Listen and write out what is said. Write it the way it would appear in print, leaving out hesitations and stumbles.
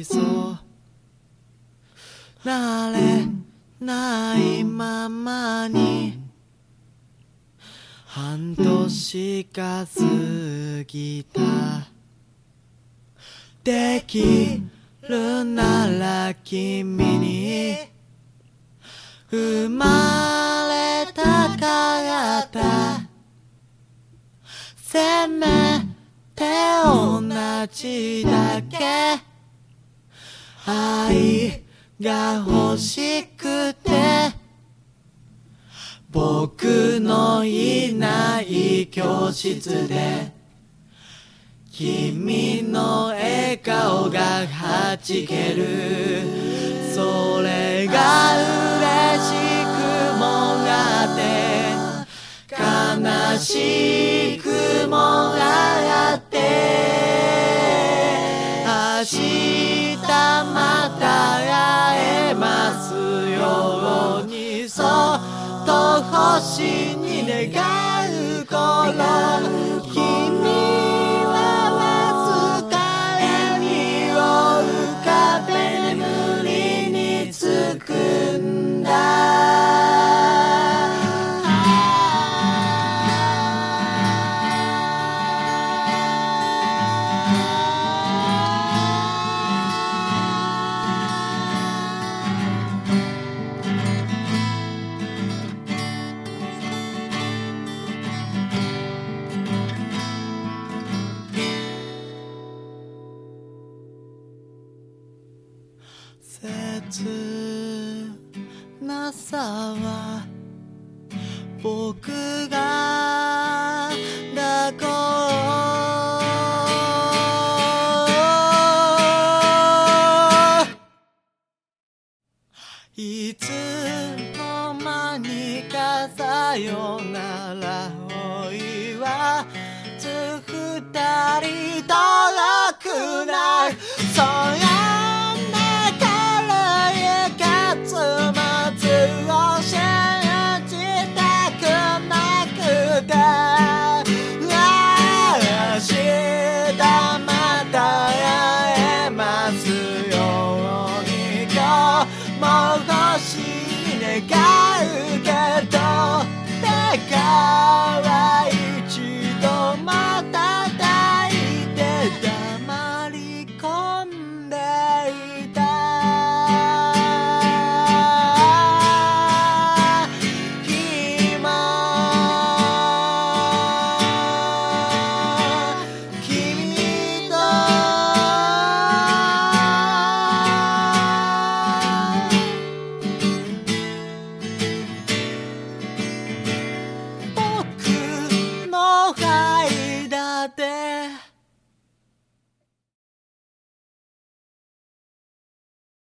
りそう慣れないままに半年が過ぎた。できるなら君に生まれたかった。せめて同じだけ愛が欲しくて、僕のいない教室で君の笑顔がはじける。それが嬉しくもあって悲しくもあって、明日また会えますように、そっと星に願う頃、君はわずか笑みを浮かべ眠りにつくんだ。切なさは僕が抱こう。いつの間にかさよならを言わず二人遠くない。そんな軽い結末を信じたくなくて、明日また会えますように、今日も星に願うけ